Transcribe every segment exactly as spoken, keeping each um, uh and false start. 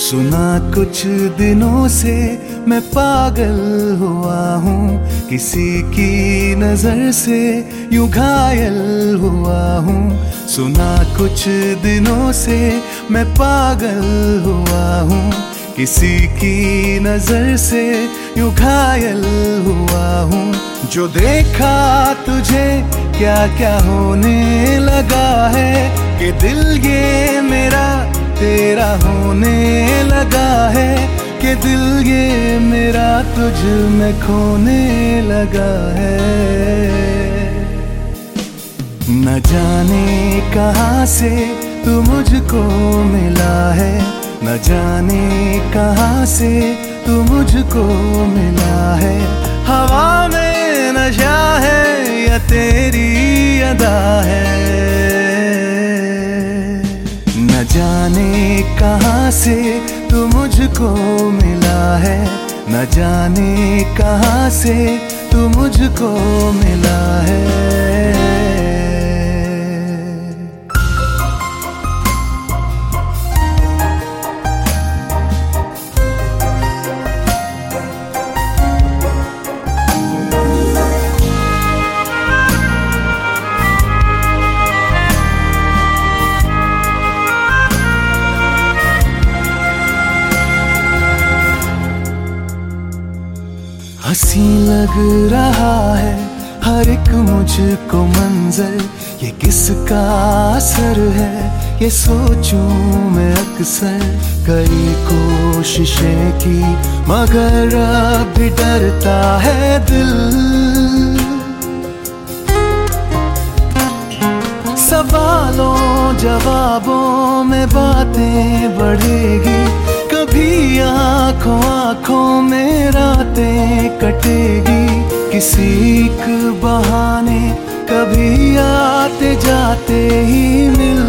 सुना कुछ दिनों से मैं पागल हुआ हूँ, किसी की नजर से यूं घायल हुआ हूँ। सुना कुछ दिनों से मैं पागल हुआ हूँ, किसी की नजर से यूं घायल हुआ हूँ। जो देखा तुझे क्या क्या होने लगा है, कि दिल ये मेरा तेरा होने लगा है, कि दिल ये मेरा तुझ में खोने लगा है। न जाने कहाँ से तू मुझको मिला है, न जाने कहाँ से तू मुझको मिला है। हवा में नशा है या तेरी अदा है, न जाने कहाँ से तू मुझको मिला है, न जाने कहाँ से तू मुझको मिला है। हंसी लग रहा है हर एक मुझको मंजर, ये किसका असर है ये सोचूं मैं अक्सर। कई कोशिशें की मगर अब भी डरता है दिल, सवालों जवाबों में बातें बढ़ेगी, कभी आंखों आंखों में रातें कटेगी। किसी एक बहाने कभी आते जाते ही मिल,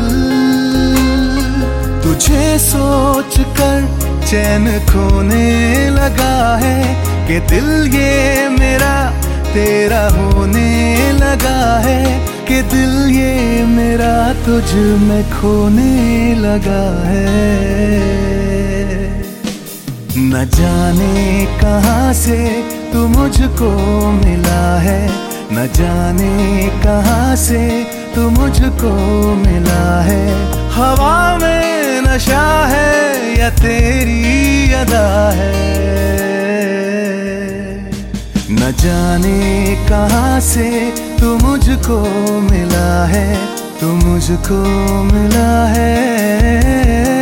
तुझे सोच कर चैन खोने लगा है, कि दिल ये मेरा तेरा होने लगा है, कि दिल ये मेरा तुझ में खोने लगा है। न जाने कहाँ से तू मुझको मिला है, न जाने कहाँ से तू मुझको मिला है। हवा में नशा है या तेरी अदा है, न जाने कहाँ से तू मुझको मिला है, तू मुझको मिला है।